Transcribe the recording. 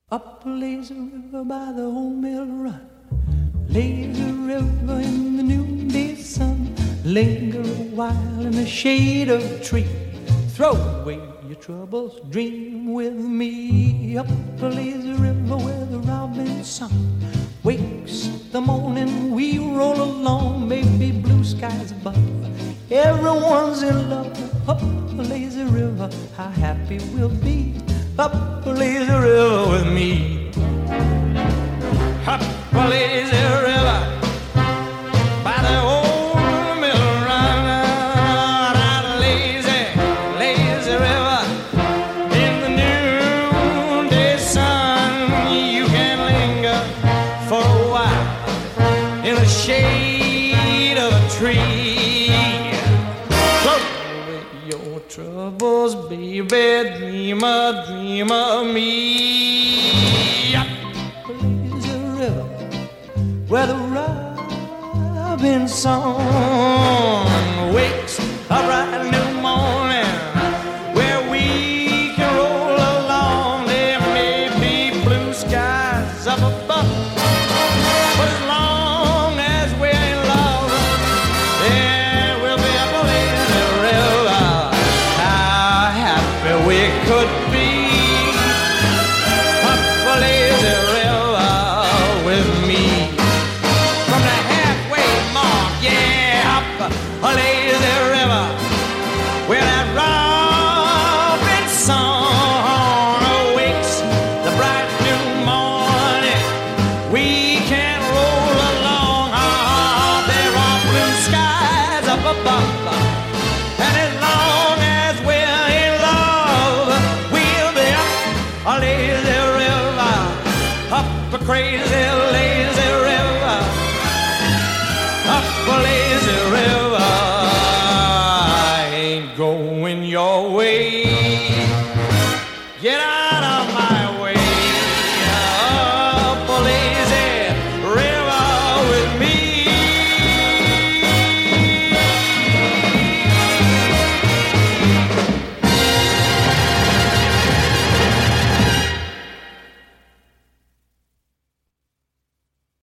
Up a lazy river by the old mill run, lazy river in the noonday sun. Linger a while in the shade of a tree, throw away your troubles, dream with me. Up a lazy river where the robin song wakes the morning, we roll along, maybe blue skies above. Everyone's in love. Up a lazy river, how happy we'll be. Up a lazy river with me. Up a lazy river by the old mill run. Out a lazy, lazy river in the noonday sun. You can linger for a while in the shade of a tree. Throw away your troubles, baby, dream of me. Up a lazy river where the robin song wakes a bright new morning, where we can roll along. There may be blue skies up above, but as long as we're in love, there will be a lazy river. How happy we could be. Up a lazy river with me. From the halfway mark, yeah, up a lazy river where that robin song awakes the bright new morning. We can roll along. There are blue skies up above, and as long as we're in love, we'll be up a lazy river, up a crazy lazy river, up a lazy